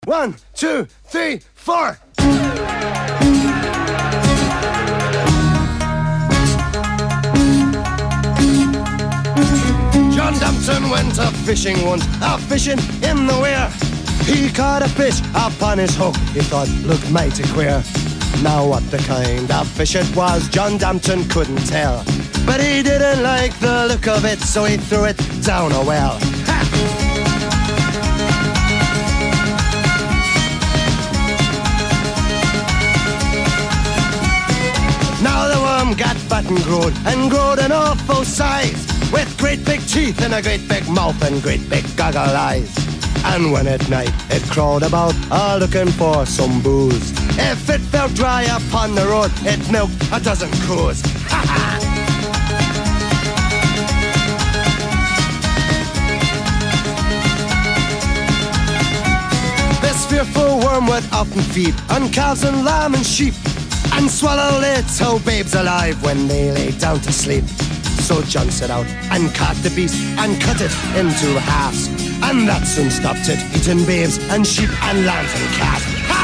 1, 2, 3, 4. John Dumpton went a-fishing once, a-fishing in the weir. He caught a fish upon his hook, he thought looked mighty queer. Now what the kind of fish it was, John Dumpton couldn't tell. But he didn't like the look of it, so he threw it down a well. Ha! Now the worm got fat and growed an awful size, with great big teeth and a great big mouth and great big goggle eyes. And when at night it crawled about, looking for some booze, if it felt dry upon the road, it milked a dozen coos. Ha ha! This fearful worm would often feed on calves and lamb and sheep, and swallow little babes alive when they lay down to sleep. So John set out and caught the beast and cut it into halves, and that soon stopped it eating babes and sheep and lambs and calves. Ha!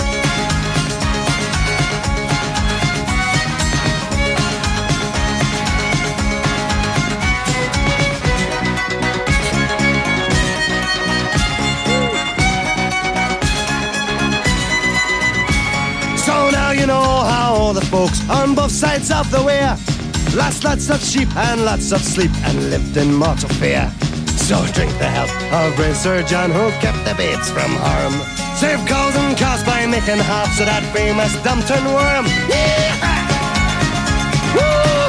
So now you know how the folks on both sides of the way lost lots of sheep and lots of sleep and lived in mortal fear. So drink the health of brave Sir John, who kept the babes from harm, saved cows and calves by making halves of that famous Dumpton worm. Yeah! Woo!